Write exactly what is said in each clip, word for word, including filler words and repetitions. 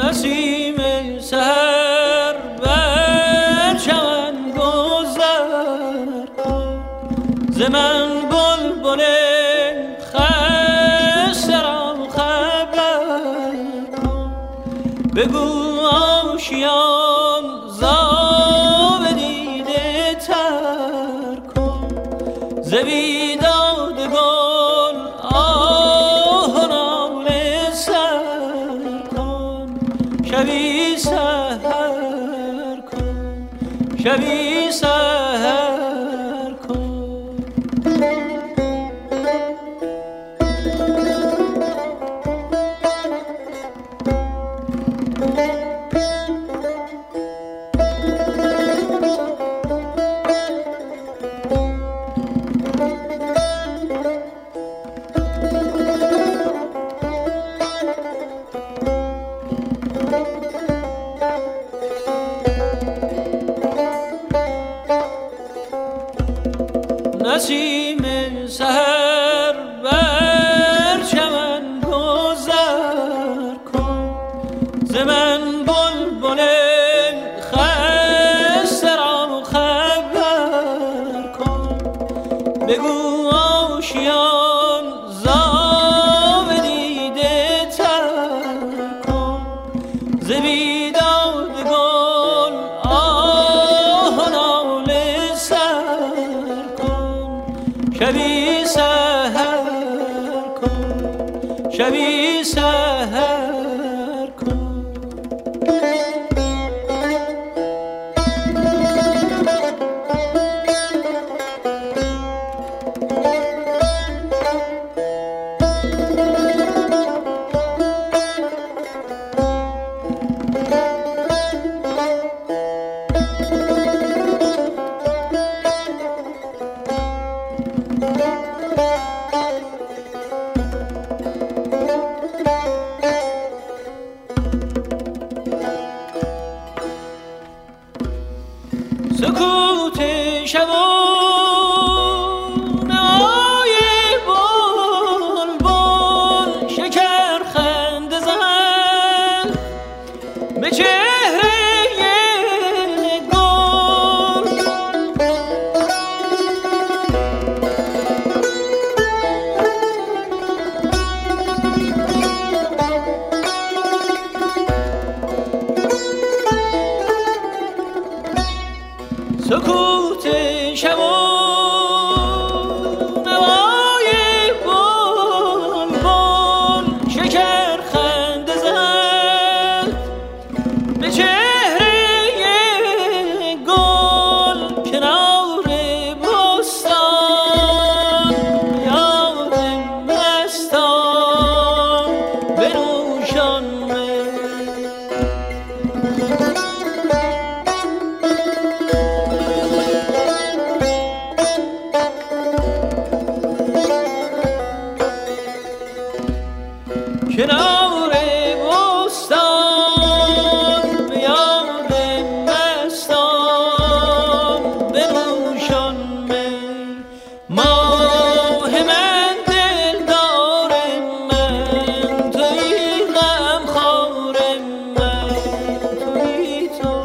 نسیم سحر بر چمن گذر کن، ز من بلبل خسته را خبر کن. بگو آشیان زاب دیده تر کن، ز بیداد گل آه و ناله سر کن. شبی سحر کن، شبی سحر کن. نسیم سحر بر چمن گذر کن، ز من بلبل خسته را خبر کن. بگو آشیان زاب دیده تر کن، ز بیداد گل آه و ناله سر کن. شبی سحر کن، شبی سحر کن. سکوت شب و نوای بلبل شکر خنده زن به چهره گل. سکوت شب و نوای بلبل شکر خنده زد به چهره گل. کنار بستان یاد مستان بنوشان می. کنار بستان به یاد مستان بنوشان می. ماه من دلدار من تویی، غمخوار من تویی تو.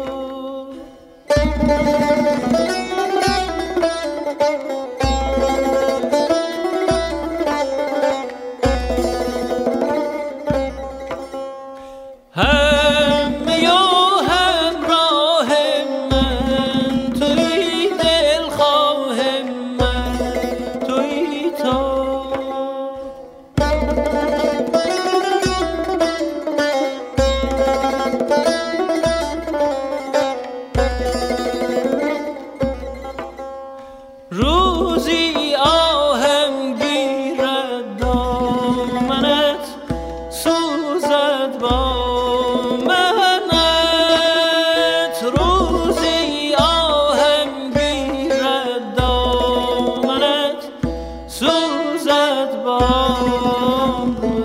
همه و همراه من تویی، دلخواه من تویی تو. روزی آهم گیرد دامنت سوزد با منت. روزی آهم گیرد دامنت سوزد با منت.